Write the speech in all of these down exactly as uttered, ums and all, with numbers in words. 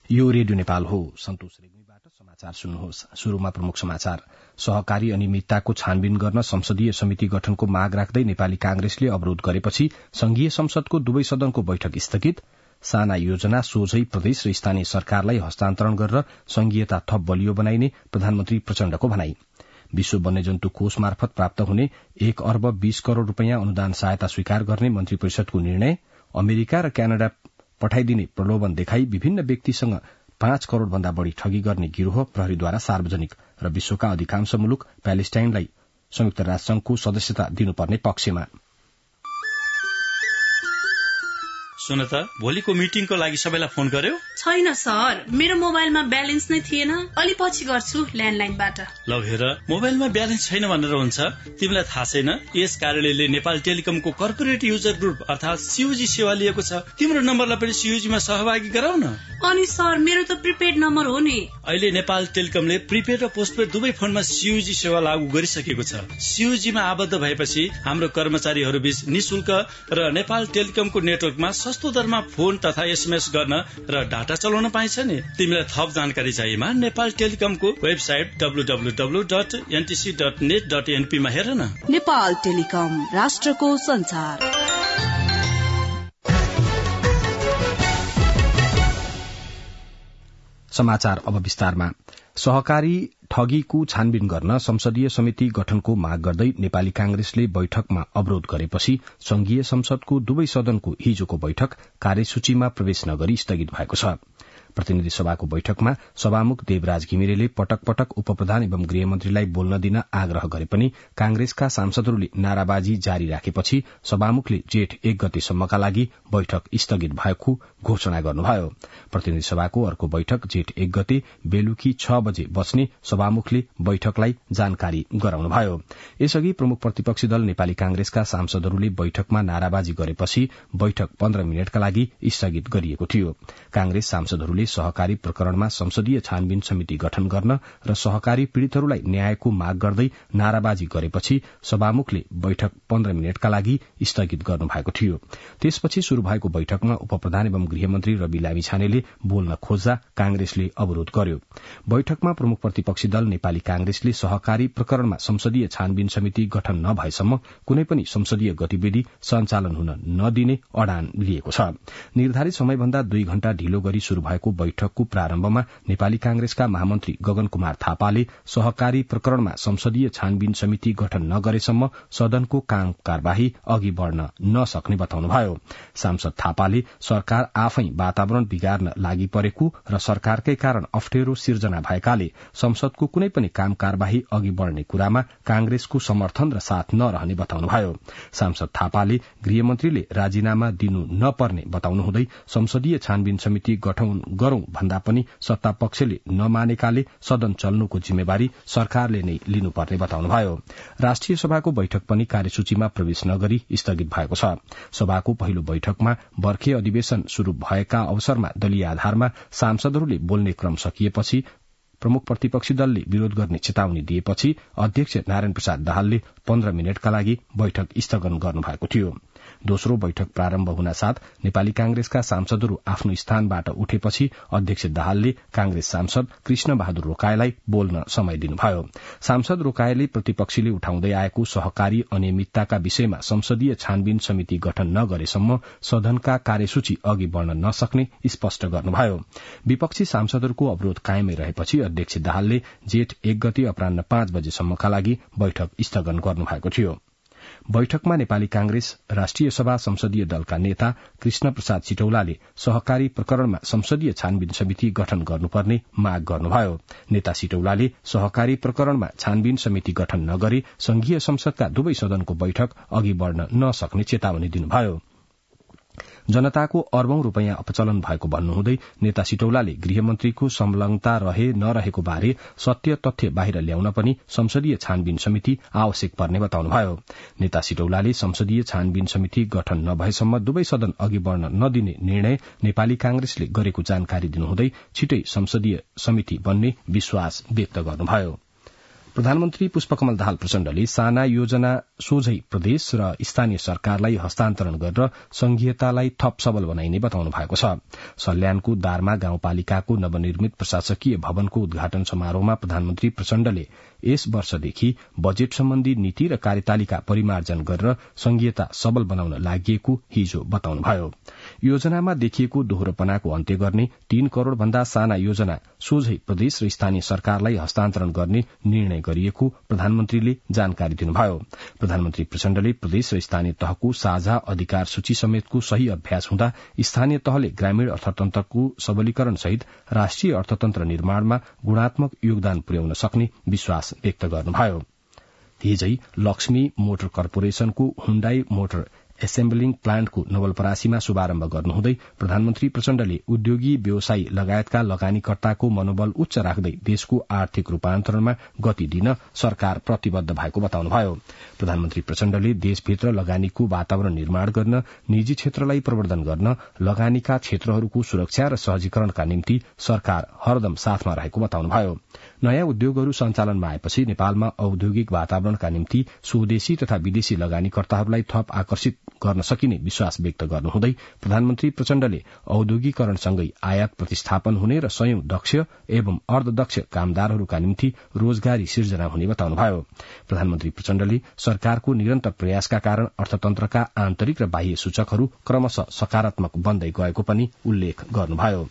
यो रेडियो नेपाल हो। सन्तोष रेग्मीबाट समाचार सुन्नुहोस्। शुरूमा प्रमुख समाचार। सहकारी अनियमितताको छानबिन गर्न संसदीय समिति गठनको माग राख्दै नेपाली कांग्रेसले अवरोध गरेपछि संघीय संसदको दुवै सदनको बैठक स्थगित। साना योजना सोझै प्रदेश र स्थानीय सरकारलाई हस्तान्तरण गरेर संघीयता थप बलियो बनाइने प्रधानमन्त्री प्रचण्डको भनाई। विश्व वन्यजन्तु कोष मार्फत प्राप्त हुने एक अर्ब बीस करोड़ रूपियाँ अनुदान सहायता स्वीकार गर्ने मन्त्री परिषदको निर्णय। अमेरिका र क्यानाडा पठाइदिने प्रलोभन देखाई विभिन्न व्यक्तिसँग पाँच करोड़ भन्दा बढ़ी ठगी गर्ने गिरोह प्रहरीद्वारा सार्वजनिक। र विश्वका अधिकांश मुलुक प्यालेस्टाइनलाई संयुक्त राष्ट्रसंघको सदस्यता दिनुपर्ने पक्षमा। सुन त, भोलिको मिटिङको लागि सबैलाई फोन गर्यो? छैन सर, मेरो मोबाइलमा ब्यालेन्स नै थिएन। अलि पछि गर्छु ल्यान्डलाइनबाट। ल हेर, मोबाइलमा ब्यालेन्स छैन भनेर हुन्छ? तिमीलाई थाहा छैन यस कार्यालयले नेपाल टेलिकमको कर्पोरेट युजर ग्रुप अर्थात सीयूजी सेवा लिएको छ। तिम्रो नम्बरलाई पनि सीयूजीमा सहभागी गराउन। अनि सर, मेरो त प्रिपेड नम्बर हो नि। अहिले नेपाल टेलिकमले प्रिपेड र पोस्टपेड दुवै फोनमा सीयूजी सेवा लागू गरिसकेको छ। सीयूजीमा आबद्ध भएपछि हाम्रो कर्मचारीहरू बीच निशुल्क र नेपाल टेलिकमको नेटवर्कमा सस्तो दरमा फोन तथा एसएमएस गर्न र डाटा चलाउन पाइन्छ नि। तिमीलाई थप जानकारी चाहिएमा नेपाल टेलिकमको website W W W dot NTC dot net dot NP मा हेर न। नेपाल टेलिकम, राष्ट्रको संचार। समाचार अब विस्तारमा। सहकारी ठगीको छानबिन गर्न संसदीय समिति गठनको माग गर्दै नेपाली कांग्रेसले बैठकमा अवरोध गरेपछि संघीय संसदको दुवै सदनको हिजोको बैठक कार्यसूचीमा प्रवेश नगरी स्थगित भएको छ। प्रतिनिधि सभाको बैठकमा सभामुख देवराज घिमिरेले पटक पटक उपप्रधान एवं गृहमन्त्रीलाई बोल्न दिन आग्रह गरे पनि कांग्रेसका सांसदहरूले नाराबाजी जारी राखेपछि सभामुखले जेठ एक गतेसम्मका लागि बैठक स्थगित भएको घोषणा गर्नुभयो। प्रतिनिधि सभाको अर्को बैठक जेठ एक गते बेलुकी छ बजे बस्ने सभामुखले बैठकलाई जानकारी गराउनुभयो। यसअघि प्रमुख प्रतिपक्षी दल नेपाली कांग्रेसका सांसदहरूले बैठकमा नाराबाजी गरेपछि बैठक पन्ध्र मिनटका लागि स्थगित गरिएको थियो। कांग्रेस सांसदहरूले सहकारी प्रकरणमा संसदीय छानबिन समिति गठन गर्न र सहकारी पीड़ितहरूलाई न्यायको माग गर्दै नाराबाजी गरेपछि सभामुखले बैठक पन्ध्र मिनटका लागि स्थगित गर्नु भएको थियो। त्यसपछि शुरू भएको बैठकमा उपप्रधान एवं गृहमन्त्री रवि लामिछानेले बोल्न खोज्दा कांग्रेसले अवरोध गर्यो। बैठकमा प्रमुख प्रतिपक्षी दल नेपाली कांग्रेसले सहकारी प्रकरणमा संसदीय छानबिन समिति गठन नभएसम्म कुनै पनि संसदीय गतिविधि सञ्चालन हुन नदिने अडान लिएको छ। निर्धारित समयभन्दा दुई घण्टा ढिलो गरी शुरू भएको बैठकको प्रारम्भमा नेपाली कांग्रेसका महामन्त्री गगन कुमार थापाले सहकारी प्रकरणमा संसदीय छानबिन समिति गठन नगरेसम्म सदनको काम कार्यवाही अघि बढ़न नसक्ने बताउनुभयो। सांसद थापाले सरकार आफै वातावरण बिगार्न लागि परेको र सरकारकै कारण अप्ठ्यारो सिर्जना भएकाले संसदको कुनै पनि काम कार्यवाही अघि बढ़ने कुरामा कांग्रेसको समर्थन र साथ नरहने बताउनुभयो। सांसद थापाले गृहमन्त्रीले राजीनामा दिनु नपर्ने बताउनुहुँदै संसदीय छानबिन समिति गठन गरौं भन्दा पनि सत्ता पक्षले नमानेकाले सदन चल्नुको जिम्मेवारी सरकारले नै लिनुपर्ने बताउनुभयो। राष्ट्रिय सभाको बैठक पनि कार्यसूचीमा प्रवेश नगरी स्थगित भएको छ। सभाको पहिलो बैठकमा बर्खे अधिवेशन शुरू भएका अवसरमा दलीय आधारमा सांसदहरूले बोल्ने क्रम सकिएपछि प्रमुख प्रतिपक्षी दलले विरोध गर्ने चेतावनी दिएपछि अध्यक्ष नारायण प्रसाद दाहालले पन्ध्र मिनटका लागि बैठक स्थगन गर्नुभएको थियो। दोस्रो बैठक प्रारम्भ हुनासाथ नेपाली कांग्रेसका सांसदहरू आफ्नो स्थानबाट उठेपछि अध्यक्ष दाहालले कांग्रेस सांसद कृष्ण बहादुर रोकाएलाई बोल्न समय दिनुभयो। सांसद रोकाएले प्रतिपक्षीले उठाउँदै आएको सहकारी अनियमितताका विषयमा संसदीय छानबिन समिति गठन नगरेसम्म सदनका कार्यसूची अघि बढ़न नसक्ने स्पष्ट गर्नुभयो। विपक्षी सांसदहरूको अवरोध कायमै रहेपछि अध्यक्ष दाहालले जेठ एक गते अपराह्न पाँच बजेसम्मका लागि बैठक स्थगन गर्नुभएको थियो। बैठकमा नेपाली कांग्रेस राष्ट्रिय सभा संसदीय दलका नेता कृष्ण प्रसाद सिटौलाले सहकारी प्रकरणमा संसदीय छानबिन समिति गठन गर्नुपर्ने माग गर्नुभयो। नेता सिटौलाले सहकारी प्रकरणमा छानबिन समिति गठन नगरी संघीय संसदका दुवै सदनको बैठक अघि बढ़न नसक्ने चेतावनी दिनुभयो। जनताको अर्बौं रूपियाँ अपचलन भएको भन्नुहुँदै नेता सिटौलाले गृहमन्त्रीको संलग्नता रहे नरहेको बारे सत्य तथ्य बाहिर ल्याउन पनि संसदीय छानबिन समिति आवश्यक पर्ने बताउनुभयो। नेता सिटौलाले संसदीय छानबिन समिति गठन नभएसम्म दुवै सदन अघि बढ़न नदिने निर्णय नेपाली कांग्रेसले गरेको जानकारी दिनुहुँदै छिटै संसदीय समिति बन्ने विश्वास व्यक्त गर्नुभयो। प्रधानमन्त्री पुष्पकमल दाहाल प्रचण्डले साना योजना सोझै प्रदेश र स्थानीय सरकारलाई हस्तान्तरण गरेर संघीयतालाई थप सबल बनाइने बताउनु भएको छ। सल्यानको दारमा गाउँपालिकाको नवनिर्मित प्रशासकीय भवनको उद्घाटन समारोहमा प्रधानमन्त्री प्रचण्डले यस वर्षदेखि बजेट सम्बन्धी नीति र कार्यतालिका परिमार्जन गरेर संघीयता सबल बनाउन लागि हिजो बताउनुभयो। योजनामा देखिएको दोहोरोपनाको अन्त्य गर्ने तीन करोड़ भन्दा साना योजना सोझै प्रदेश र स्थानीय सरकारलाई हस्तान्तरण गर्ने निर्णय गरिएको प्रधानमन्त्रीले जानकारी दिनुभयो। प्रधानमन्त्री प्रचण्डले प्रदेश र स्थानीय तहको साझा अधिकार सूची समेतको सही अभ्यास हुँदा स्थानीय तहले ग्रामीण अर्थतन्त्रको सबलीकरण सहित राष्ट्रिय अर्थतन्त्र निर्माणमा गुणात्मक योगदान पुर्याउन सक्ने विश्वास व्यक्त गर्नुभयो। हिजै लक्ष्मी मोटर कर्पोरेशनको हुण्डाई मोटर एसेम्बलिङ प्लान्टको नवलपरासीमा शुभारम्भ गर्नुहुँदै प्रधानमन्त्री प्रचण्डले उद्योगी व्यवसायी लगायतका लगानीकर्ताको मनोबल उच्च राख्दै देशको आर्थिक रूपान्तरणमा गति दिन सरकार प्रतिबद्ध भएको बताउनुभयो। प्रधानमन्त्री प्रचण्डले देशभित्र लगानीको वातावरण निर्माण गर्न, निजी क्षेत्रलाई प्रवर्धन गर्न, लगानीका क्षेत्रहरूको सुरक्षा र सहजीकरणका निम्ति सरकार हरदम साथमा रहेको बताउनुभयो। नयाँ उद्योगहरू सञ्चालनमा आएपछि नेपालमा औद्योगिक वातावरणका निम्ति स्वदेशी तथा विदेशी लगानीकर्ताहरूलाई थप आकर्षित गर्न सकिने विश्वास व्यक्त गर्नुहुँदै प्रधानमन्त्री प्रचण्डले औद्योगिकरणसँगै आयात प्रतिस्थापन हुने र सयौं दक्ष एवं अर्धदक्ष कामदारहरूका निम्ति रोजगारी सिर्जना हुने बताउनुभयो। प्रधानमन्त्री प्रचण्डले सरकारको निरन्तर प्रयासका कारण अर्थतन्त्रका आन्तरिक र बाह्य सूचकहरू क्रमशः सकारात्मक बन्दै गएको पनि उल्लेख गर्नुभयो।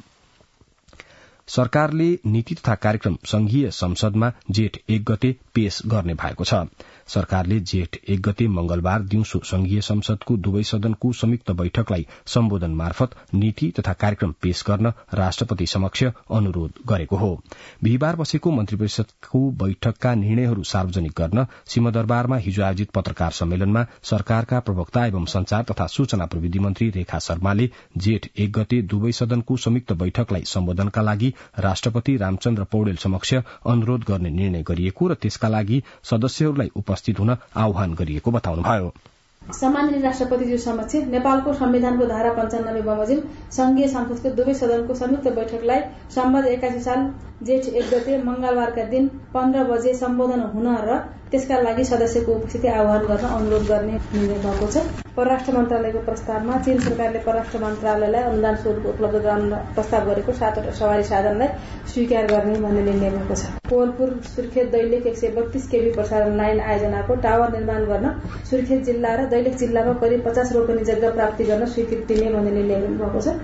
सरकारले नीति तथा कार्यक्रम संघीय संसदमा जेठ एक गते पेश गर्ने भएको छ। सरकारले जेठ एक गते मंगलबार दिउँसो संघीय संसदको दुवै सदनको संयुक्त बैठकलाई सम्बोधन मार्फत नीति तथा कार्यक्रम पेश गर्न राष्ट्रपति समक्ष अनुरोध गरेको हो। बिहिबार बसेको मन्त्री परिषदको बैठकका निर्णयहरू सार्वजनिक गर्न सिंहदरबारमा हिजो आयोजित पत्रकार सम्मेलनमा सरकारका प्रवक्ता एवं संचार तथा सूचना प्रविधि मन्त्री रेखा शर्माले जेठ एक गते दुवै सदनको संयुक्त बैठकलाई सम्बोधनका लागि राष्ट्रपति रामचन्द्र पौडेल समक्ष अनुरोध गर्ने निर्णय गरिएको र त्यसका लागि सदस्यहरूलाई उपस्थित हुन आह्वान गरिएको बताउनुभयो। सम्माननीय राष्ट्रपतिज्यू समक्ष नेपालको संविधानको धारा पञ्चानब्बे बमोजिम संघीय संसदको दुवै सदनको संयुक्त बैठकलाई सम्बद्ध एकासी साल जेठ एक गते मंगलबारका दिन पन्ध्र बजे सम्बोधन हुन र त्यसका लागि सदस्यको उपस्थिति आह्वान गर्न अनुरोध गर्ने निर्णय भएको छ। परराष्ट्र मन्त्रालयको प्रस्तावमा चीन सरकारले परराष्ट्र मन्त्रालयलाई अनुदान स्वरूप उपलब्ध गराउन प्रस्ताव गरेको सातवटा सवारी साधनलाई स्वीकार गर्ने भन्ने निर्णय भएको छ। कोवलपुर सुर्खेत दैलेख एक सय बत्तीस केबी प्रसारण लाइन आयोजनाको टावर निर्माण गर्न सुर्खेत जिल्ला र दैलेख जिल्लामा करिब पचास रोपनी जग्गा प्राप्ति गर्न स्वीकृति दिने भन्ने निर्णय भएको छ।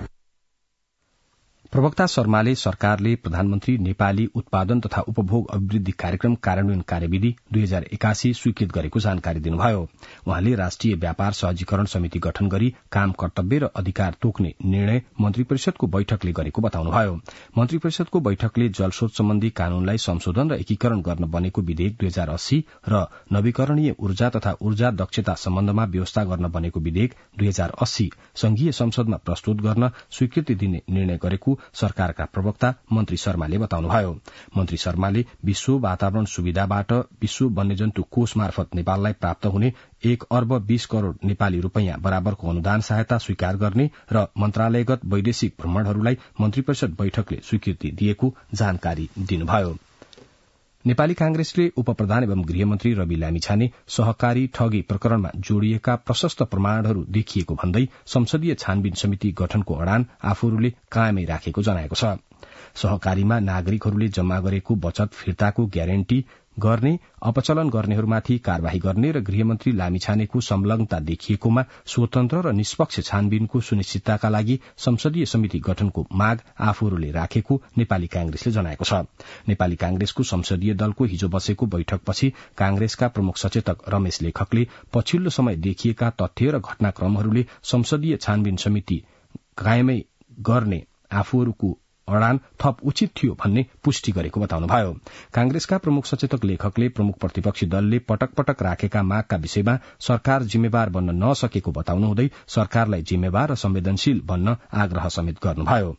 प्रवक्ता शर्माले सरकारले प्रधानमन्त्री नेपाली उत्पादन तथा उपभोग अभिवृद्धि कार्यक्रम कार्यान्वयन कार्यविधि दुई हजार एकासी स्वीकृत गरेको जानकारी दिनुभयो। उहाँले राष्ट्रिय व्यापार सहजीकरण समिति गठन गरी काम कर्तव्य र अधिकार तोक्ने निर्णय मन्त्री परिषदको बैठकले गरेको बताउनुभयो। मन्त्री परिषदको बैठकले जलस्रोत सम्बन्धी कानूनलाई संशोधन र एकीकरण गर्न बनेको विधेयक दुई हजार अस्सी र नवीकरणीय ऊर्जा तथा ऊर्जा दक्षता सम्बन्धमा व्यवस्था गर्न बनेको विधेयक दुई हजार अस्सी संघीय संसदमा प्रस्तुत गर्न स्वीकृति दिने निर्णय गरेको सरकारका प्रवक्ता मन्त्री शर्माले बताउनुभयो। मन्त्री शर्माले विश्व वातावरण सुविधाबाट विश्व वन्यजन्तु कोष मार्फत नेपाललाई प्राप्त हुने एक अर्ब बीस करोड़ नेपाली रूपैयाँ बराबरको अनुदान सहायता स्वीकार गर्ने र मन्त्रालयगत वैदेशिक भ्रमणहरूलाई मन्त्री परिषद बैठकले स्वीकृति दिएको जानकारी दिनुभयो। नेपाली कांग्रेसले उपप्रधान एवं गृहमन्त्री रवि लामिछाने सहकारी ठगी प्रकरणमा जोड़िएका प्रशस्त प्रमाणहरू देखिएको भन्दै संसदीय छानबिन समिति गठनको अडान आफूहरूले कायमै राखेको जनाएको छ। सहकारीमा नागरिकहरूले जम्मा गरेको बचत फिर्ताको ग्यारेन्टी गर्ने, अपचलन गर्नेहरूमाथि कार्यवाही गर्ने र गृहमन्त्री लामिछानेको संलग्नता देखिएकोमा स्वतन्त्र र निष्पक्ष छानबिनको सुनिश्चितताका लागि संसदीय समिति गठनको माग आफूहरूले राखेको नेपाली कांग्रेसले जनाएको छ। नेपाली कांग्रेसको संसदीय दलको हिजो बसेको बैठकपछि कांग्रेसका प्रमुख सचेतक रमेश लेखकले पछिल्लो समय देखिएका तथ्य र घटनाक्रमहरूले संसदीय छानबिन समिति कायमै गर्ने आफूहरूको अडान थप उचित थियो भन्ने पुष्टि गरेको बताउनुभयो। कांग्रेसका प्रमुख सचेतक लेखकले प्रमुख प्रतिपक्षी दलले पटक पटक राखेका मागका विषयमा सरकार जिम्मेवार बन्न नसकेको बताउनुहुँदै सरकारलाई जिम्मेवार र संवेदनशील बन्न आग्रह समेत गर्नुभयो।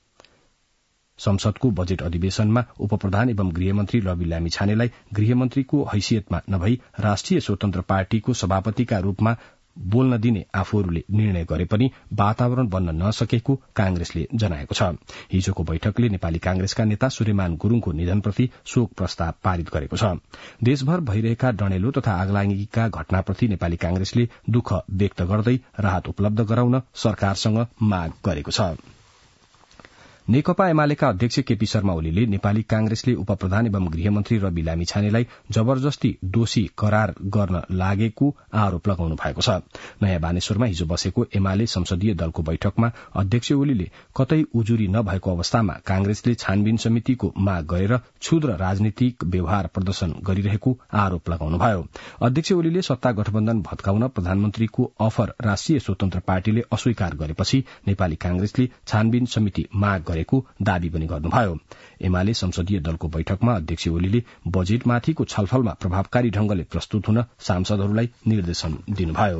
संसदको बजेट अधिवेशनमा उपप्रधान एवं गृहमन्त्री रवि लामिछानेलाई गृहमन्त्रीको हैसियतमा नभई राष्ट्रिय स्वतन्त्र पार्टीको सभापतिका रूपमा बोल्न दिने आफूहरूले निर्णय गरे पनि वातावरण बन्न नसकेको कांग्रेसले जनाएको छ। हिजोको बैठकले नेपाली कांग्रेसका नेता सूर्यमान गुरूङको निधनप्रति शोक प्रस्ताव पारित गरेको छ। देशभर भइरहेका डणेलो तथा आगलागीका घटनाप्रति नेपाली कांग्रेसले दुःख व्यक्त गर्दै राहत उपलब्ध गराउन सरकारसँग माग गरेको छ। नेकपा एमालेका अध्यक्ष केपी शर्मा ओलीले नेपाली कांग्रेसले उपप्रधान एवं गृहमन्त्री रवि लामिछानेलाई जबरजस्ती दोषी करार गर्न लागेको आरोप लगाउनु भएको छ। नयाँ बानेश्वरमा हिजो बसेको एमाले संसदीय दलको बैठकमा अध्यक्ष ओलीले कतै उजुरी नभएको अवस्थामा कांग्रेसले छानबिन समितिको माग गरेर क्षुद्र राजनीतिक व्यवहार प्रदर्शन गरिरहेको आरोप लगाउनुभयो। अध्यक्ष ओलीले सत्ता गठबन्धन भत्काउन प्रधानमन्त्रीको अफर राष्ट्रिय स्वतन्त्र पार्टीले अस्वीकार गरेपछि नेपाली कांग्रेसले छानबिन समिति माग गरेको दावी पनि गर्नुभयो। एमाले संसदीय दलको बैठकमा अध्यक्ष ओलीले बजेटमाथिको छलफलमा प्रभावकारी ढंगले प्रस्तुत हुन सांसदहरूलाई निर्देशन दिनुभयो।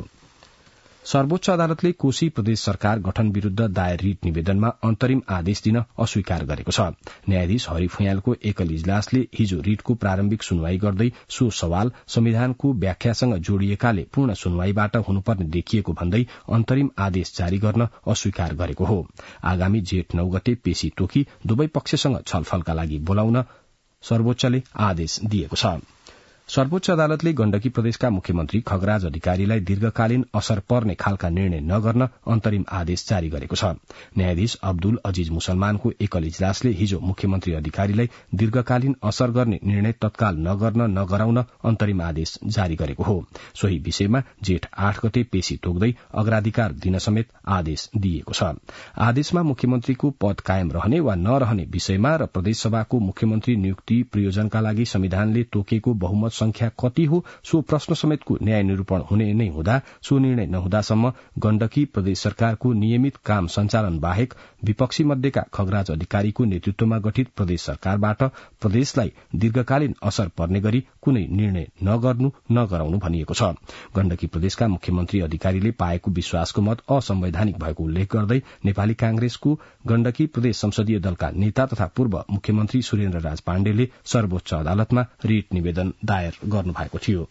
सर्वोच्च अदालतले कोशी प्रदेश सरकार गठन विरूद्ध दायर रिट निवेदनमा अन्तरिम आदेश दिन अस्वीकार गरेको छ। न्यायाधीश हरि फुयालको एकल इजलासले हिजो रिटको प्रारम्भिक सुनवाई गर्दै सो सवाल संविधानको व्याख्यासँग जोडिएकाले पूर्ण सुनवाईबाट हुनुपर्ने देखिएको भन्दै अन्तरिम आदेश जारी गर्न अस्वीकार गरेको हो। आगामी जेठ नौ गते पेशी तोकी दुवै पक्षसँग छलफलका लागि बोलाउन सर्वोच्चले आदेश दिएको छ। सर्वोच्च अदालतले गण्डकी प्रदेशका मुख्यमन्त्री खगराज अधिकारीलाई दीर्घकालीन असर पर्ने खालका निर्णय नगर्न अन्तरिम आदेश जारी गरेको छ। न्यायाधीश अब्दुल अजीज मुसलमानको एकल इजलासले हिजो मुख्यमन्त्री अधिकारीलाई दीर्घकालीन असर गर्ने निर्णय तत्काल नगर्न नगराउन अन्तरिम आदेश जारी गरेको हो। सोही विषयमा जेठ आठ गते पेशी तोक्दै अग्राधिकार दिन समेत आदेश दिएको छ। आदेशमा मुख्यमन्त्रीको पद कायम रहने वा नरहने विषयमा र प्रदेशसभाको मुख्यमन्त्री नियुक्ति प्रयोजनका लागि संविधानले तोकेको बहुमत संख्या कति हो सो प्रश्न समेतको न्याय निरूपण हुने नै हुँदा सो निर्णय नहुँदासम्म गण्डकी प्रदेश सरकारको नियमित काम सञ्चालन बाहेक विपक्षी मध्येका खगराज अधिकारीको नेतृत्वमा गठित प्रदेश सरकारबाट प्रदेशलाई दीर्घकालीन असर पर्ने गरी कुनै निर्णय नगर्नु नगराउनु भनिएको छ। गण्डकी प्रदेशका मुख्यमन्त्री अधिकारीले पाएको विश्वासको मत असंवैधानिक भएको उल्लेख गर्दै नेपाली कांग्रेसको गण्डकी प्रदेश संसदीय दलका नेता तथा पूर्व मुख्यमन्त्री सुरेन्द्र राज पाण्डेले सर्वोच्च अदालतमा रिट निवेदन दायर गर्नुभएको थियो।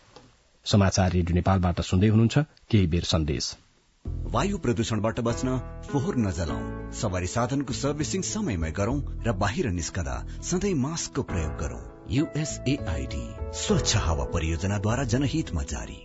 समाचार रेडियो नेपालबाट सुन्दै हुनुहुन्छ। केही बेर सन्देश। वायु प्रदूषणबाट बच्न फोहोर नजलाऊ, सवारी साधनको सर्भिसिङ समयमै गरौं र बाहिर निस्कदा सधैँ मास्कको प्रयोग गरौं। यूएसएआईडी स्वच्छ हावा परियोजनाद्वारा जनहितमा जारी।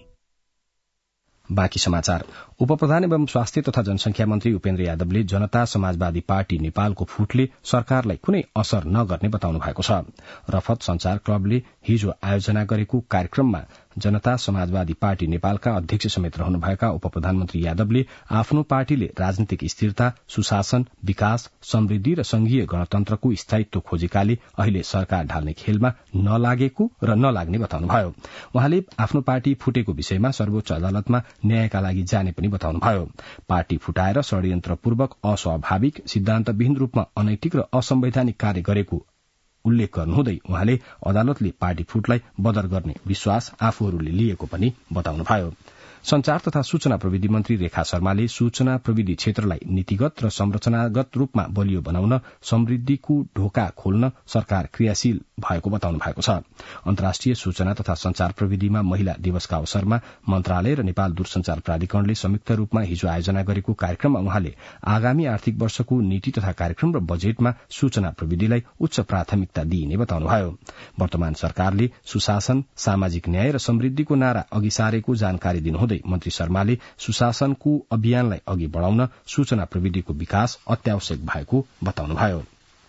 बाँकी समाचार। उपप्रधान एवं स्वास्थ्य तथा जनसंख्या मन्त्री उपेन्द्र यादवले जनता समाजवादी पार्टी नेपालको फुटले सरकारलाई कुनै असर नगर्ने बताउनु भएको छ। रफत संचार क्लबले हिजो आयोजना गरेको कार्यक्रममा जनता समाजवादी पार्टी नेपालका अध्यक्ष समेत रहनुभएका उपप्रधानमन्त्री यादवले आफ्नो पार्टीले राजनीतिक स्थिरता, सुशासन, विकास, समृद्धि र संघीय गणतन्त्रको स्थायित्व खोजेकाले अहिले सरकार ढाल्ने खेलमा नलागेको र नलाग्ने बताउनुभयो। उहाँले आफ्नो पार्टी फुटेको विषयमा सर्वोच्च अदालतमा न्यायका लागि जाने पनि बताउनुभयो। पार्टी फुटाएर षड्यन्त्रपूर्वक, अस्वाभाविक, सिद्धान्तविहीन रूपमा अनैतिक र असंवैधानिक कार्य गरेको उल्लेख गर्नुहुँदै उहाँले अदालतले पार्टी फुटलाई बदर गर्ने विश्वास आफूहरूले लिएको पनि बताउनुभयो। संचार तथा सूचना प्रविधि मन्त्री रेखा शर्माले सूचना प्रविधि क्षेत्रलाई नीतिगत र संरचनागत रूपमा बलियो बनाउन समृद्धिको ढोका खोल्न सरकार क्रियाशील भएको बताउनु भएको छ। अन्तर्राष्ट्रिय सूचना तथा संचार प्रविधिमा महिला दिवसका अवसरमा मन्त्रालय र नेपाल दूरसंचार प्राधिकरणले संयुक्त रूपमा हिजो आयोजना गरेको कार्यक्रममा उहाँले आगामी आर्थिक वर्षको नीति तथा कार्यक्रम र बजेटमा सूचना प्रविधिलाई उच्च प्राथमिकता दिइने बताउनुभयो। वर्तमान सरकारले सुशासन, सामाजिक न्याय र समृद्धिको नारा अघि सारेको जानकारी दिनुहुँदै मन्त्री शर्माले सुशासनको अभियानलाई अघि बढ़ाउन सूचना प्रविधिको विकास अत्यावश्यक भएको बताउनुभयो।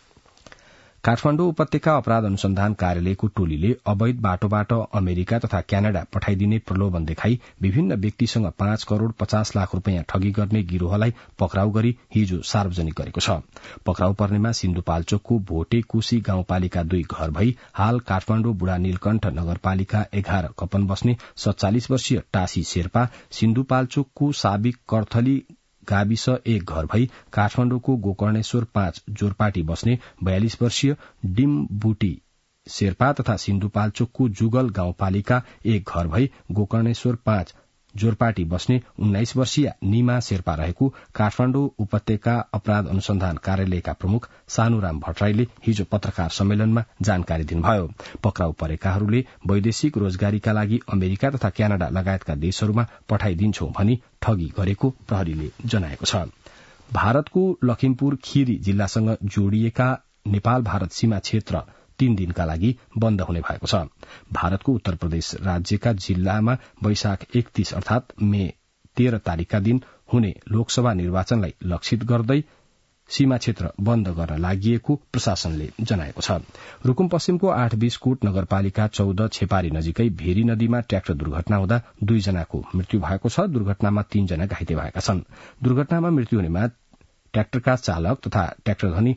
काठमाडौँ उपत्यका अपराध अनुसन्धान कार्यालयको टोलीले अवैध बाटोबाट अमेरिका तथा क्यानाडा पठाइदिने प्रलोभन देखाई विभिन्न व्यक्तिसँग पाँच करोड़ पचास लाख रूपियाँ ठगी गर्ने गिरोहलाई पक्राउ गरी हिजो सार्वजनिक गरेको छ। पक्राउ पर्नेमा सिन्धुपाल्चोकको भोटे कुशी गाउँपालिका दुई घर भई हाल काठमाडौँ बुढा नीलकण्ठ नगरपालिका एघार कपन बस्ने सत्तालिस वर्षीय टासी शेर्पा, सिन्धुपाल्चोकको साबिक कर्थली गाविस एक घर भई काठमाडौँको गोकर्णेश्वर पाँच जोरपाटी बस्ने बयालिस वर्षीय डिम्बुटी शेर्पा तथा सिन्धुपाल्चोकको जुगल गाउँपालिका एक घर भई गोकर्णेश्वर पाँच जोरपाटी बस्ने उन्नाइस वर्षीय निमा शेर्पा रहेको काठमाडौँ उपत्यका अपराध अनुसन्धान कार्यालयका प्रमुख सानुराम भट्टराईले हिजो पत्रकार सम्मेलनमा जानकारी दिनुभयो। पक्राउ परेकाहरूले वैदेशिक रोजगारीका लागि अमेरिका तथा क्यानाडा लगायतका देशहरूमा पठाइदिन्छौं भनी ठगी गरेको प्रहरीले जनाएको छ। भारतको लखिमपुर खीरी जिल्लासँग जोडिएका नेपाल भारत सीमा क्षेत्र तीन दिनका लागि बन्द हुने भएको छ। भारतको उत्तर प्रदेश राज्यका जिल्लामा वैशाख एकतीस अर्थात मे तेह्र तारीकका दिन हुने लोकसभा निर्वाचनलाई लक्षित गर्दै सीमा क्षेत्र बन्द गर्न लागि प्रशासनले जनाएको छ। रूकुम पश्चिमको आठ बिसकोट नगरपालिका चौध छेपारी नजिकै भेरी नदीमा ट्र्याक्टर दुर्घटना हुँदा दुईजनाको मृत्यु भएको छ। दुर्घटनामा तीनजना घाइते भएका छन्। दुर्घटनामा मृत्यु हुनेमा ट्र्याक्टरका चालक तथा ट्र्याक्टर धनी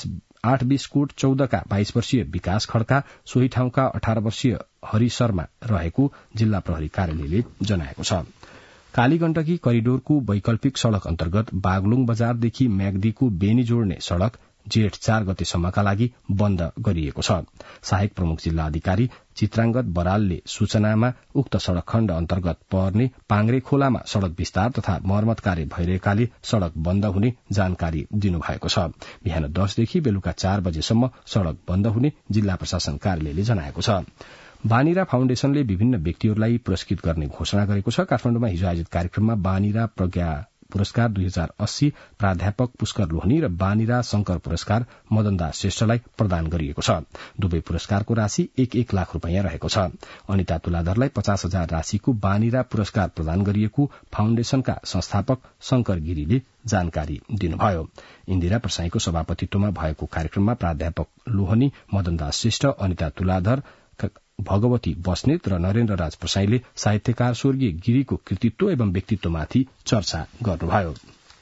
आठ बिसकोट चौधका बाइस वर्षीय विकास खड्का, सोही ठाउँका अठार वर्षीय हरि शर्मा रहेको जिल्ला प्रहरी कार्यालयले जनाएको छ। कालीगण्डकी करिडोरको वैकल्पिक सड़क अन्तर्गत बागलुङ बजारदेखि म्याग्दीको बेनी जोड्ने सड़क जेठ चार गतेसम्मका लागि बन्द गरिएको छ। सहायक प्रमुख जिल्ला अधिकारी चित्रांगत बरालले सूचनामा उक्त सड़क खण्ड अन्तर्गत पर्ने पाङ्रे खोलामा सड़क विस्तार तथा मर्मत कार्य भइरहेकाले सड़क बन्द हुने जानकारी दिनुभएको छ। बिहान दसदेखि बेलुका चार बजेसम्म सड़क बन्द हुने जिल्ला प्रशासन कार्यालयले जनाएको छ। बानीरा फाउन्डेशनले विभिन्न व्यक्तिहरूलाई पुरस्कृत गर्ने घोषणा गरेको छ। काठमाडौँमा हिजो आयोजित कार्यक्रममा बानीरा प्रज्ञा पुरस्कार दुई हजार अस्सी प्राध्यापक पुष्कर लोहनी र बानीरा शंकर पुरस्कार मदनदास श्रेष्ठलाई प्रदान गरिएको छ। दुवै पुरस्कारको राशि एक एक लाख रूपियाँ रहेको छ। अनिता तुलाधरलाई पचास हजार राशिको बानीरा पुरस्कार प्रदान गरिएको फाउन्डेशनका संस्थापक शंकर गिरीले जानकारी दिनुभयो। इन्दिरा प्रसाईको सभापतित्वमा भएको कार्यक्रममा प्राध्यापक लोहनी, मदनदास श्रेष्ठ, अनिता तुलाधर, भगवती बस्नेत र नरेन्द्र राज प्रसाईले साहित्यकार स्वर्गीय गिरीको कृतित्व एवं व्यक्तित्वमाथि चर्चा गर्नुभयो।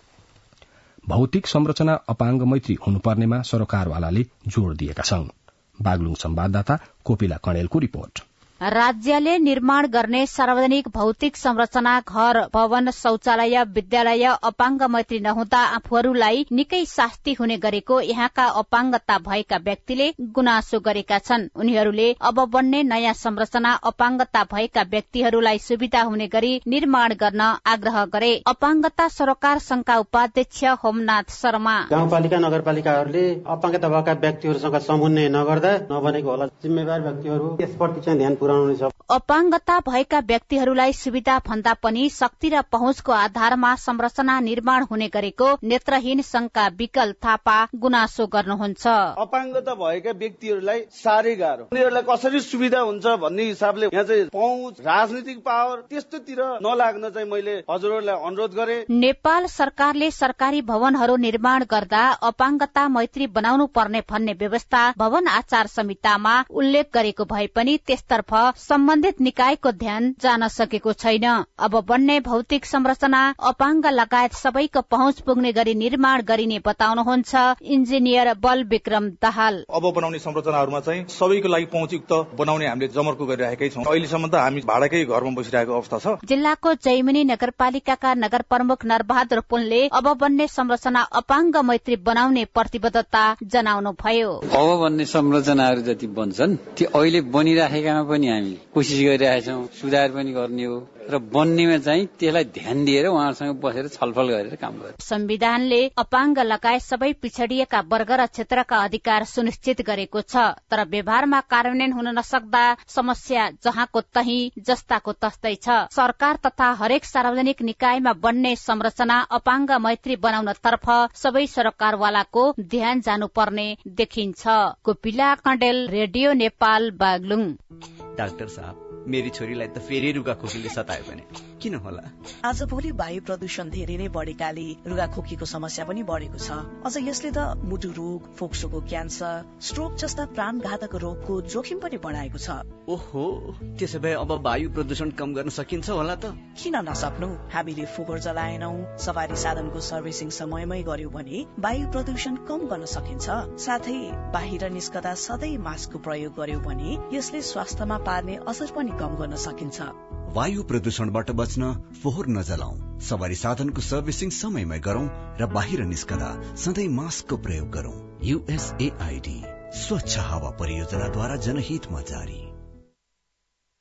भौतिक संरचना अपाङ्ग मैत्री हुनुपर्नेमा सरकारवालाले जोड़ दिएका छन्। बागलुङ संवाददाता कोपिला कणेलको रिपोर्ट। राज्यले निर्माण गर्ने सार्वजनिक भौतिक संरचना घर, भवन, शौचालय, विद्यालय अपाङ्ग मैत्री नहुँदा आफूहरूलाई निकै शास्ति हुने गरेको यहाँका अपाङ्गता भएका व्यक्तिले गुनासो गरेका छन्। उनीहरूले अब बन्ने नयाँ संरचना अपाङ्गता भएका व्यक्तिहरूलाई सुविधा हुने गरी निर्माण गर्न आग्रह गरे। अपाङ्गता सरोकार संघका उपाध्यक्ष होमनाथ शर्मा गाउँपालिका नगरपालिकाहरूले अपाङ्गता भएका व्यक्तिहरूसँग समन्वय नगर्दा नबनेको होला। जिम्मेवार व्यक्तिहरू यसप्रति चाहिँ ध्यान पुर्याउनु। अपाङ्गता भएका व्यक्तिहरूलाई सुविधा भन्दा पनि शक्ति र पहुँचको आधारमा संरचना निर्माण हुने गरेको नेत्रहीन संघका विकल थापा गुनासो गर्नुहुन्छ। अपाङ्गता भएका व्यक्तिहरूलाई साह्रै गाह्रो, उनीहरूलाई कसरी सुविधा हुन्छ भन्ने हिसाबले यहाँ चाहिँ पहुँच, राजनीतिक पावर त्यस्तोतिर नलाग्न चाहिँ मैले हजुरहरूलाई अनुरोध गरे। नेपाल सरकारले सरकारी भवनहरू निर्माण गर्दा अपाङ्गता मैत्री बनाउनु पर्ने भन्ने व्यवस्था भवन आचार संहितामा उल्लेख गरेको भए पनि त्यसतर्फ सम्बन्धित निकायको ध्यान जान सकेको छैन। अब बन्ने भौतिक संरचना अपाङ्ग लगायत सबैको पहुँच पुग्ने गरी निर्माण गरिने बताउनुहुन्छ इन्जिनियर बल विक्रम दाहाल। अब बनाउने संरचनाहरूमा चाहिँ सबैको लागि पहुँचयुक्त बनाउने हामीले जमर्को गरिरहेकै छौँ। अहिलेसम्म त हामी भाडाकै घरमा बसिरहेको अवस्था छ। जिल्लाको जैमिनी नगरपालिकाका नगर प्रमुख नरबहादुर पुनले अब बन्ने संरचना अपाङ्ग मैत्री बनाउने प्रतिबद्धता जनाउनु भयो। अब बन्ने संरचनाहरू जति बन्छन् ती अहिले बनिराखेकामा पनि हामी कोसिस गरिरहेका छौँ। सुधार पनि गर्ने हो र बन्नेमा चाहिँ त्यसलाई ध्यान दिएर उहाँहरूसँग बसेर छलफल गरेर काम गर्छ। संविधानले अपाङ्ग लगायत सबै पिछडिएका वर्ग र क्षेत्रका अधिकार सुनिश्चित गरेको छ, तर व्यवहारमा कार्यान्वयन हुन नसक्दा समस्या जहाँको तही जस्ताको तस्तै छ। सरकार तथा हरेक सार्वजनिक निकायमा बन्ने संरचना अपाङ्ग मैत्री बनाउन तर्फ सबै सरकारवालाको ध्यान जानुपर्ने देखिन्छ। कोपिला कण्डेल, रेडियो नेपाल, बागलुङ। डाक्टर साहब, मेरी छोरीलाई त फेरि रुगाखोकीले सतायो भने किन होला? आजभोलि वायु प्रदूषण धेरै नै बढेकाले रुगाखोकीको समस्या पनि बढेको छ। अझ यसले त मुटु रोग, फोक्सोको क्यान्सर, स्ट्रोक जस्ता प्राणघातक रोगको जोखिम पनि बढाएको छ। ओहो, त्यसो भए अब वायु प्रदूषण कम गर्न सकिन्छ होला त? किन नसक्नु? हामीले फोहोर जलाएनौं, सवारी साधनको सर्भिसिङ समयमै गर्यौं भने वायु प्रदूषण कम गर्न सकिन्छ। साथै बाहिर निस्कदा सधैँ मास्कको प्रयोग गर्यौं भने यसले स्वास्थ्यमा पार्ने असर पनि कम गर्न सकिन्छ। वायु प्रदूषणबाट बच्न फोहोर नजलाऊ, सवारी साधनको सर्भिसिङ समयमै गरौं र बाहिर निस्कदा सधैँ मास्कको प्रयोग गरौं। यूएसएआईडी स्वच्छ हावा परियोजनाद्वारा जनहितमा जारी।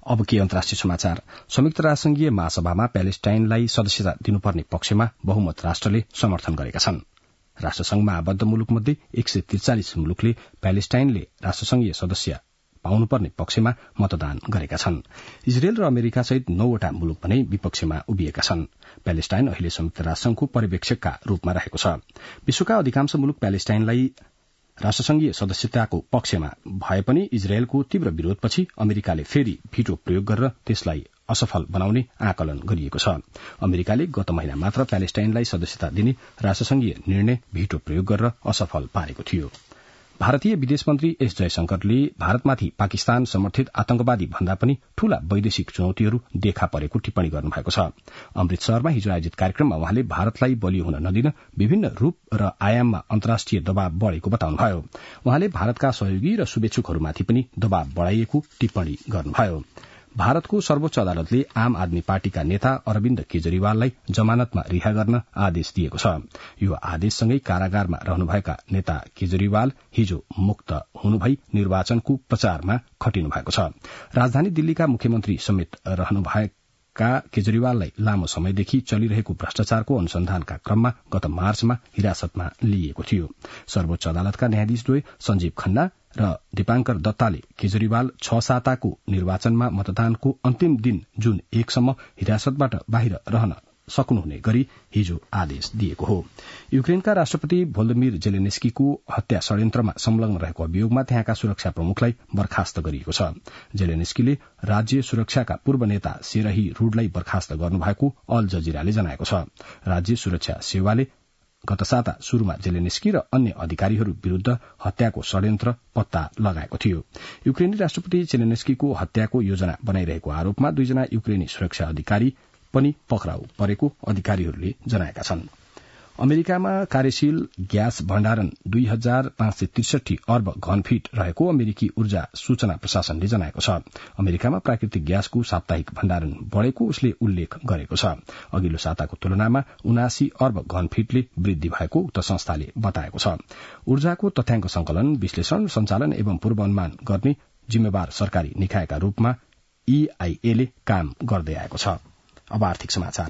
अब के अन्तर्राष्ट्रिय समाचार। संयुक्त राष्ट्रसंघीय महासभामा प्यालेस्टाइनलाई सदस्यता दिनुपर्ने पक्षमा बहुमत राष्ट्रले समर्थन गरेका छन्। राष्ट्रसंघमा आबद्ध मुलुकमध्ये एक सय त्रिचालिस मुलुकले प्यालेस्टाइनले राष्ट्रसंघीय सदस्य पाउनुपर्ने पक्षमा मतदान गरेका छन्। इजरायल र अमेरिका सहित नौवटा मुलुक भने विपक्षमा उभिएका छन्। प्यालेस्टाइन अहिले संयुक्त राष्ट्रसंघको पर्यवेक्षकका रूपमा रहेको छ। विश्वका अधिकांश मुलुक प्यालेस्टाइनलाई राष्ट्रसंघीय सदस्यताको पक्षमा भए पनि इजरायलको तीव्र विरोधपछि अमेरिकाले फेरि भिटो प्रयोग गरेर त्यसलाई असफल बनाउने आकलन गरिएको छ। अमेरिकाले गत महिना मात्र प्यालेस्टाइनलाई सदस्यता दिने राष्ट्रसंघीय निर्णय भिटो प्रयोग गरेर असफल पारेको थियो। भारतीय विदेश मन्त्री एस जयशंकरले भारतमाथि पाकिस्तान समर्थित आतंकवादी भन्दा पनि ठूला वैदेशिक चुनौतीहरू देखा परेको टिप्पणी गर्नुभएको छ। अमृतसरमा हिजो आयोजित कार्यक्रममा उहाँले भारतलाई बलियो हुन नदिन विभिन्न रूप र आयाममा अन्तर्राष्ट्रिय दबाव बढ़ेको बताउनुभयो। उहाँले भारतका सहयोगी र शुभेच्छुकहरूमाथि पनि दबाव बढ़ाइएको टिप्पणी गर्नुभयो। भारतको सर्वोच्च अदालतले आम आदमी पार्टीका नेता अरविन्द केजरीवाललाई जमानतमा रिहा गर्न आदेश दिएको छ। यो आदेशसँगै कारागारमा रहनुभएका नेता केजरीवाल हिजो मुक्त हुनुभई निर्वाचनको प्रचारमा खटिनु भएको छ। राजधानी दिल्लीका मुख्यमन्त्री समेत रहनुभएका केजरीवाललाई लामो समयदेखि चलिरहेको भ्रष्टाचारको अनुसन्धानका क्रममा गत मार्चमा हिरासतमा लिइएको थियो। सर्वोच्च अदालतका न्यायाधीशद्वय संजीव खन्ना र दीपांकर दत्ताले केजरीवाल छ साताको निर्वाचनमा मतदानको अन्तिम दिन जुन एकसम्म हिरासतबाट बाहिर रहन सक्नुहुने गरी हिजो आदेश दिएको हो। युक्रेनका राष्ट्रपति भोलोदिमिर जेलेन्स्कीको हत्या षड्यन्त्रमा संलग्न रहेको अभियोगमा त्यहाँका सुरक्षा प्रमुखलाई बर्खास्त गरिएको छ। जेलेन्स्कीले राज्य सुरक्षाका पूर्व नेता सेरही रूडलाई बर्खास्त गर्नुभएको अल जजिराले जनाएको छ। राज्य सुरक्षा सेवाले गत साता शुरूमा जेलेन्स्की र अन्य अधिकारीहरू विरूद्ध हत्याको षड्यन्त्र पत्ता लगाएको थियो। युक्रेनी राष्ट्रपति जेलेन्स्कीको हत्याको योजना बनाइरहेको आरोपमा दुईजना युक्रेनी सुरक्षा अधिकारी पनि पक्राउ परेको अधिकारीहरूले जनाएका छन्। अमेरिकामा कार्यशील ग्यास भण्डारण दुई हजार पाँच सय त्रिसठी अर्ब घनफीट रहेको अमेरिकी ऊर्जा सूचना प्रशासनले जनाएको छ। अमेरिकामा प्राकृतिक ग्यासको साप्ताहिक भण्डारण बढ़ेको उसले उल्लेख गरेको छ। अघिल्लो साताको तुलनामा उनासी अर्ब घनफीटले वृद्धि भएको उक्त संस्थाले बताएको छ। ऊर्जाको तथ्याङ्क संकलन, विश्लेषण, सञ्चालन एवं पूर्वानुमान गर्ने जिम्मेवार सरकारी निकायका रूपमा ईआईएले काम गर्दै आएको छ। अब आर्थिक समाचार।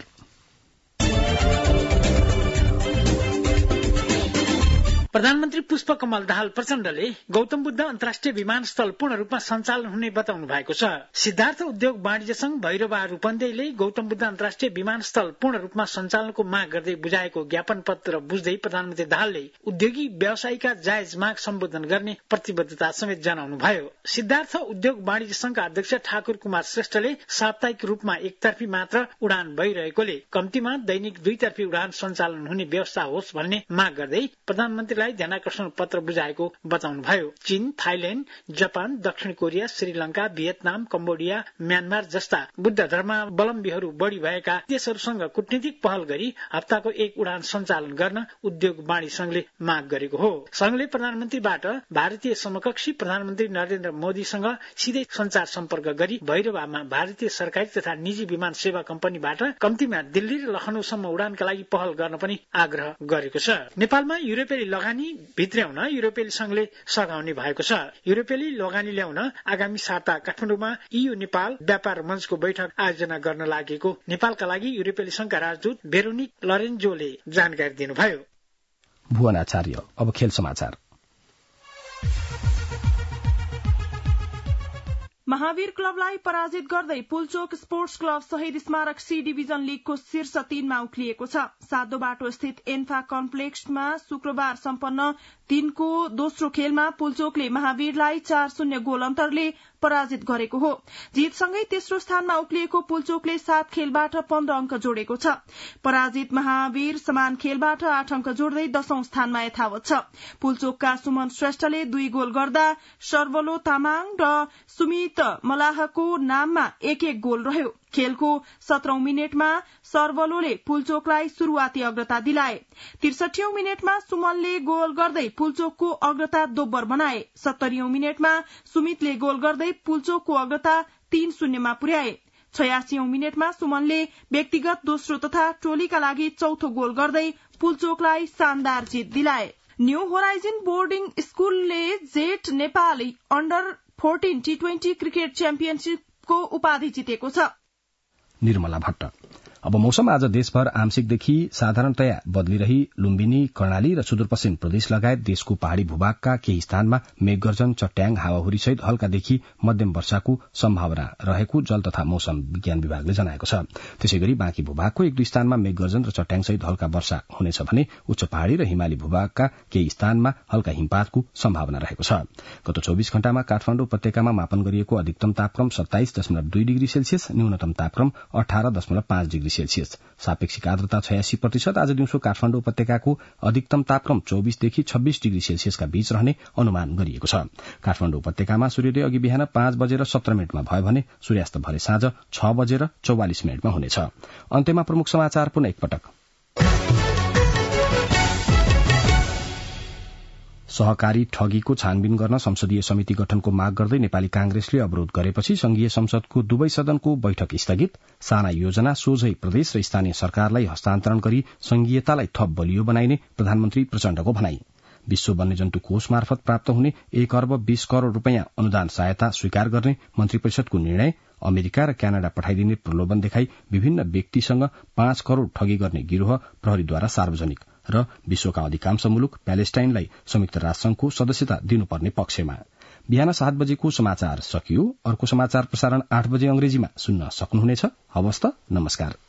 प्रधानमन्त्री पुष्पकमल दाहाल प्रचण्डले गौतम बुद्ध अन्तर्राष्ट्रिय विमानस्थल पूर्ण रूपमा सञ्चालन हुने बताउनु भएको छ। सिद्धार्थ उद्योग वाणिज्य संघ भैरवा रूपन्देहीले गौतम बुद्ध अन्तर्राष्ट्रिय विमानस्थल पूर्ण रूपमा सञ्चालनको माग गर्दै बुझाएको ज्ञापन पत्र बुझ्दै प्रधानमन्त्री दाहालले उद्योगी व्यवसायीका जायज माग सम्बोधन गर्ने प्रतिबद्धता समेत जनाउनु भयो। सिद्धार्थ उद्योग वाणिज्य संघका अध्यक्ष ठाकुर कुमार श्रेष्ठले साप्ताहिक रूपमा एकतर्फी मात्र उडान भइरहेकोले कम्तीमा दैनिक दुईतर्फी उडान सञ्चालन हुने व्यवस्था होस् भन्ने माग गर्दै प्रधानमन्त्रीलाई ध्यानाकर्षण पत्र बुझाएको बताउनुभयो। चीन, थाइल्याण्ड, जापान, दक्षिण Korea, Sri Lanka, Vietnam, Cambodia, Myanmar जस्ता बुद्ध धर्मावलम्बीहरू बढ़ी भएका देशहरूसँग कूटनीतिक पहल गरी हप्ताको एक उडान सञ्चालन गर्न उद्योग वाणिज्य संघले माग गरेको हो। संघले प्रधानमन्त्रीबाट भारतीय समकक्षी प्रधानमन्त्री नरेन्द्र मोदीसँग सिधै संचार सम्पर्क गरी भैरवामा भारतीय सरकारी तथा निजी विमान सेवा कम्पनीबाट कम्तीमा दिल्ली र लखनऊसम्म उडानका लागि पहल गर्न पनि आग्रह गरेको छ। नेपालमा युरोपेली लगानी भित्र्याउन युरोपेली संघले सघाउने भएको छ। युरोपेली लगानी ल्याउन आगामी साता काठमाडौँमा ईयू नेपाल व्यापार मञ्चको बैठक आयोजना गर्न लागेको नेपालका लागि युरोपेली संघका राजदूत भेरोनिक लरेन्जोले जानकारी दिनुभयो। भुवन आचार्य। अब खेल समाचार। महावीर क्लबलाई पराजित गर्दै पुलचोक स्पोर्ट्स क्लब शहीद स्मारक सी डिभिजन लीगको शीर्ष तीनमा उक्लिएको छ। सातो बाटो स्थित एन्फा कम्प्लेक्समा शुक्रबार सम्पन्न दिनको दोस्रो खेलमा पुलचोकले महावीरलाई चार शून्य गोल अन्तरले पराजित गरेको हो। जितसँगै तेस्रो स्थानमा उक्लिएको पुलचोकले सात खेलबाट पन्ध्र अंक जोडेको छ। पराजित महावीर समान खेलबाट आठ अंक जोड्दै दशौं स्थानमा यथावत छ। पुलचोकका सुमन श्रेष्ठले दुई गोल गर्दा सर्वलो तामाङ र सुमित मलाहको नाममा एक एक गोल रह्यो। खेलको सत्रौं मिनटमा सर्वलोले पुलचोकलाई शुरूआती अग्रता दिलाए। त्रिसठीौं मिनटमा सुमनले गोल गर्दै पुलचोकको अग्रता दोब्बर बनाए। सत्तरीौं मिनटमा सुमितले गोल गर्दै पुलचोकको अग्रता तीन शून्यमा पुर्याए। छयासीौं मिनटमा सुमनले व्यक्तिगत दोस्रो तथा टोलीका लागि चौथो गोल गर्दै पुलचोकलाई शानदार जित दिलाए। न्यू होराइजन बोर्डिङ स्कूलले jet Nepal under fourteen T twenty cricket championship को उपाधि जितेको छ। निर्मला भट्ट। अब मौसम। आज देशभर आंशिकदेखि साधारणतया बदलिरही लुम्बिनी, कर्णाली र सुदूरपश्चिम प्रदेश लगायत देशको पहाड़ी भूभागका केही स्थानमा मेघगर्जन, चट्याङ, हावाहुरीसहित हल्कादेखि मध्यम वर्षाको सम्भावना रहेको जल तथा मौसम विज्ञान विभागले जनाएको छ। त्यसैगरी बाँकी भूभागको एक दुई स्थानमा मेघगर्जन र चट्याङसहित हल्का वर्षा हुनेछ भने उच्च पहाड़ी र हिमाली भूभागका केही स्थानमा हल्का हिमपातको सम्भावना रहेको छ। गत चौबीस घण्टामा काठमाडौँ उपत्यकामा मापन गरिएको अधिकतम तापक्रम सत्ताइस दशमलव दुई डिग्री सेल्सियस, न्यूनतम तापक्रम अठारह दशमलव पाँच डिग्री सेल्सियस। सापेक्षिक आर्द्रता छयासी प्रतिशत। आज दिउँसो काठमाडौँ उपत्यकाको अधिकतम तापक्रम चौबीसदेखि छब्बीस डिग्री सेल्सियसका बीच रहने अनुमान गरिएको छ। काठमाडौँ उपत्यकामा सूर्योदय अघि बिहान पाँच बजेर सत्र मिनटमा भयो भने सूर्यास्त भरे साँझ छ बजेर चौवालिस मिनटमा हुनेछ। अन्त्यमा प्रमुख समाचार पुनः एकपटक। सहकारी ठगीको छानबिन गर्न संसदीय समिति गठनको माग गर्दै नेपाली कांग्रेसले अवरोध गरेपछि संघीय संसदको दुवै सदनको बैठक स्थगित। साना योजना सोझै प्रदेश र स्थानीय सरकारलाई हस्तान्तरण गरी संघीयतालाई थप बलियो बनाइने प्रधानमन्त्री प्रचण्डको भनाई। विश्व वन्यजन्तु कोष मार्फत प्राप्त हुने एक अर्ब बीस करोड़ रूपियाँ अनुदान सहायता स्वीकार गर्ने मन्त्री परिषदको निर्णय। अमेरिका र क्यानाडा पठाइदिने प्रलोभन देखाई विभिन्न व्यक्तिसँग पाँच करोड़ ठगी गर्ने गिरोह प्रहरीद्वारा सार्वजनिक। र विश्वका अधिकांश मुलुक प्यालेस्टाइनलाई संयुक्त राष्ट्रसंघको सदस्यता दिनुपर्ने पक्षमा। बिहान सात बजेको समाचार सकियो। अर्को समाचार प्रसारण आठ बजे अंग्रेजीमा सुन्न सक्नुहुनेछ। हवस् त, नमस्कार।